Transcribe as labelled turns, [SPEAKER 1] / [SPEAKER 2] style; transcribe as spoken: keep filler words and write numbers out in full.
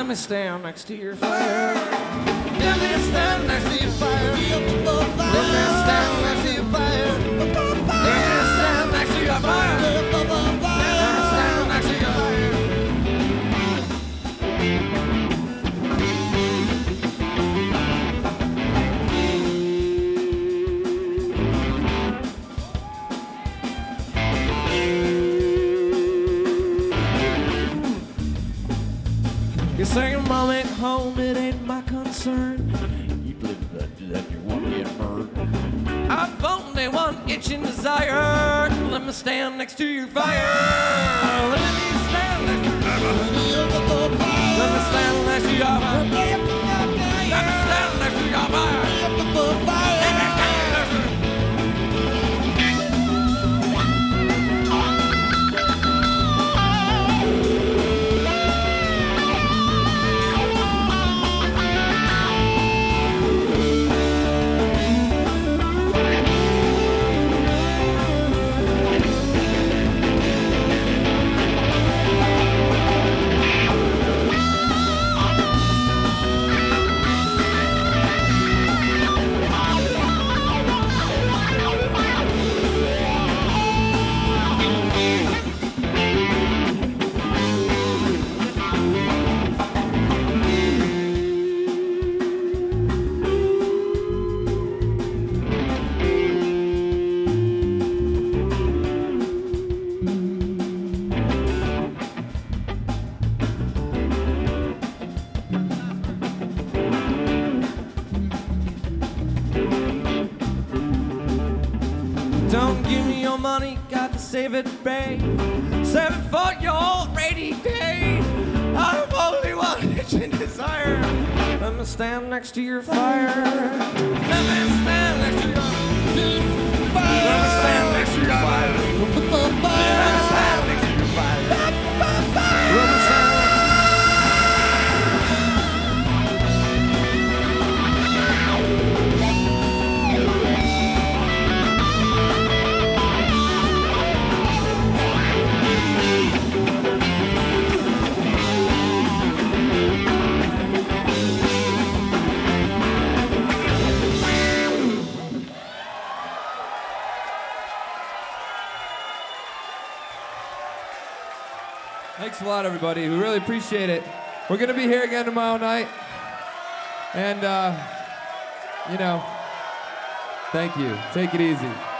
[SPEAKER 1] Let me stand next to your fire. Let me stand next to your fire. Let me stand next to your fire. Let me stand next to your fire. Let me stand next to your fire. You're saying, Mom ain't home, it ain't my concern. You believe that, that you want me to burn. I've only one itching desire. Let me stand next to your fire. Let me stand next to your fire. Let me stand next to your fire. Let me stand next to your fire. Let me stand next to your fire. Don't give me your money, got to save it, babe. Save it for your old rainy day. I've only one itching desire. Let me stand next to your fire. Let me stand next to your fire. Let me stand next to your fire. Let me stand next to your fire. Let me stand.
[SPEAKER 2] Thanks a lot, everybody. We really appreciate it. We're going to be here again tomorrow night. And, uh, you know, thank you. Take it easy.